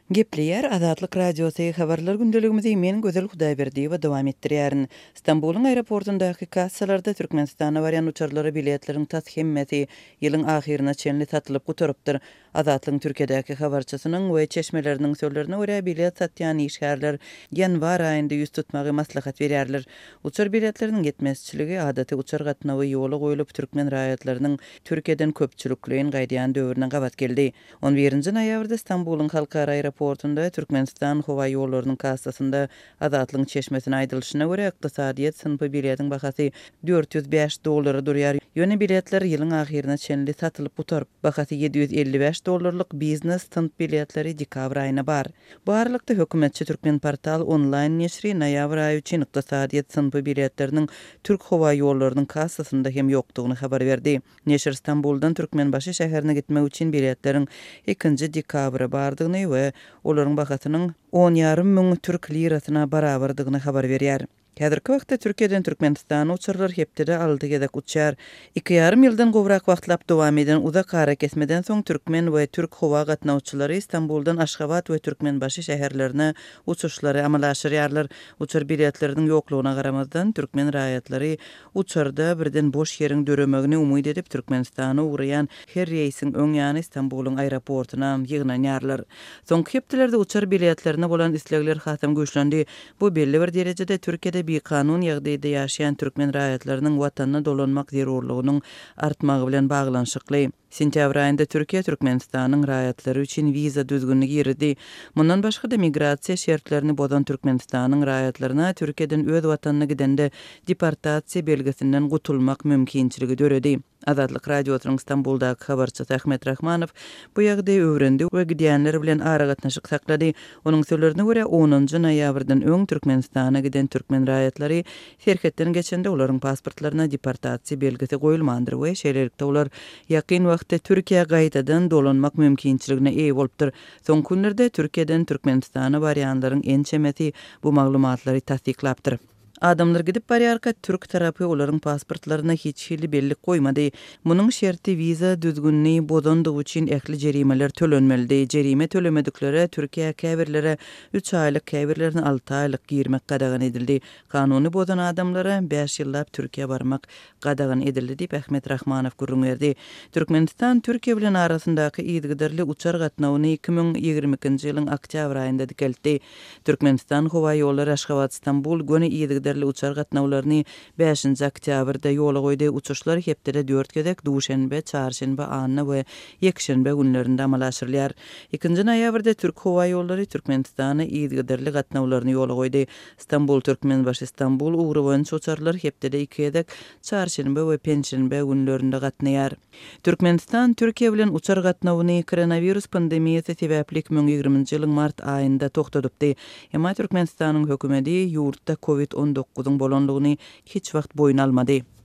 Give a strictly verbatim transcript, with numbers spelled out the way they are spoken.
Gepleyer Azatlyk Radiosu habarlar gündeligimizi men Gözel Hudaýberdi we dowam etdirýärin. Istanbulyň aeroportundaky kassalarda Türkmenistana barýan uçarlara biletleriň tas hemmeti ýylyň ahyryna çenli satylyp guturypdyr. Azatlyň Türkiýedäki habarçysynyň we çeşmeleriniň sözlerine görä bilet satýan işgärler ýanwar aýynda ýüz tutmagy maslahat berýärler. Uçar biletleriniň yetmezçiligi adaty uçar gatnawy ýola goýulyp türkmen raýatlarynyň Türkiýeden köpçülikleýin gaýdýan döwrüne gabat geldi. on birinji noýabrda Istanbulyň halkara aeroportunda Türkmenistan howa ýollarynyň kassasynda Azatlyň çeşmesine aýdylyşyna görä ykdysadyýet sınpy biletiň bahasy dört yüz beş dollary durýar. Ýöne biletler ýylyň ahyryna çenli satylyp guturyp, bahasy yedi yüz elli beş dollarlyk biznes sınp biletleri dekabr aýyna bar. Barlykda hökümetçi Türkmen portal online neşri noýabr aýy üçin ykdysadyýet sınpy biletleriniň Türk howa ýollarynyň kassasynda hem ýokdugyny habar berdi. Neşir Istanbuldan Türkmenbaşy şäherine gitmek üçin biletleriň ikinji dekabra bardygyny we olaryň bahasynyň on ýarym müň türk lirasyna barabardygyny habar berýär. Häzirki wagtda Türkiýeden Türkmenistana uçarlar hepdede aldy gedek uçar. iki ýarym ýyldan gowrak wagtlap dowam eden uzak ara kesmeden soň türkmen we türk howa gatnawçylary Istanbuldan Aşgabat we Türkmenbaşy şäherlerine uçuşlary amalaşdyrýarlar. Uçar biletleriniň ýoklugyna garamazdan türkmen raýatlary uçarda birden boş ýeriň döremegini umyt edip Türkmenistana uğrayan her reýsiň öň ýany Istanbulyň aeroportuna ýygnanýarlar. Soňky hepdelerde uçar biletlerine bolan islegler hasam güýçlendi. Bu belli bir derejede Türkiýede bir kanun ýagdaýynda ýaşaýan türkmen raýatlarynyň watanyna dolanmak zerurlygynyň artmagy bilen baglanşykly. Sentýabr aýynda Türkiýe Türkmenistanyň raýatlary üçin viza düzgünligi ýeridi. Mundan başga da migrasiýa şertlerini bozan Türkmenistanyň raýatlaryna Türkiýeden öz watanyna gidende deportasiýa belgisinden gutulmak mümkinçiligi döredi. Azatlyk Radiosynyň Istanbuldaky habarçysy Ahmet Rahmanow bu ýagdaýy öwrendi we gidýänler bilen ara gatnaşyk saklady. Onuň sözlerine görä onunji noýabrdan öň Türkmenistana giden türkmen raýatlary serhetden geçende olaryň pasportlaryna deportasiýa belgisi goýulmandyr we şeýlelikde olar ýakyn wagtda Türkiýe gaýtadan dolanmak mümkinçiligine eýe bolupdyr. Soň günlerde Türkiýeden Türkmenistana barýanlaryň en çemeti bu maglumatlary tasdiklapdyr. Adamlar gidip barýarka türk tarapy olaryň pasportlaryna hiç hili bellik goýmady. Munyň şerti viza düzgünligi bozandygy üçin ähli jerimeler tölenmeli. Jerime tölemedikleri Türkiýe käbirlere üç aýlyk käbirlerini altı aýlyk girmek gadagan edildi. Kanuny bozan adamlara beş ýyllap Türkiýe barmak gadagan edildi diýip Ahmet Rahmanow gurrunýardy. Türkmenistan Türkiýe bilen arasyndaky ýygydarly uçar gatnawyny iki ming ýygrimi ikinji ýylyň oktyabr aýynda dikeldi. Türkmenistan howa ýollary Aşgabat Istanbul göni ýygydarly uçar gatnawlaryny beşinji oktýabrda ýola goýdy. Uçuşlar hepdede dört gedek duşenbe, çarşenbe, anna we ýekşenbe günlerinde amalaşdyrylýar. ikinji noýabrda Türk howa ýollary Türkmenistana ýygydarly gatnawlaryny ýola goýdy. Istanbul Türkmenbaşy Istanbul ugry boýunça uçarlar hepdede iki gedek çarşenbe we penşenbe günlerinde gatnaýar. Türkmenistan Türkiýe bilen uçar gatnawyny koronavirus pandemiýasy sebäpli iki ming ýygrimiňji ýylyň mart aýynda toktadypdy. Emma Türkmenistanyň hökümeti ýurtda covid on dokuzyň bolanlygyny hiç wagt boyun almady.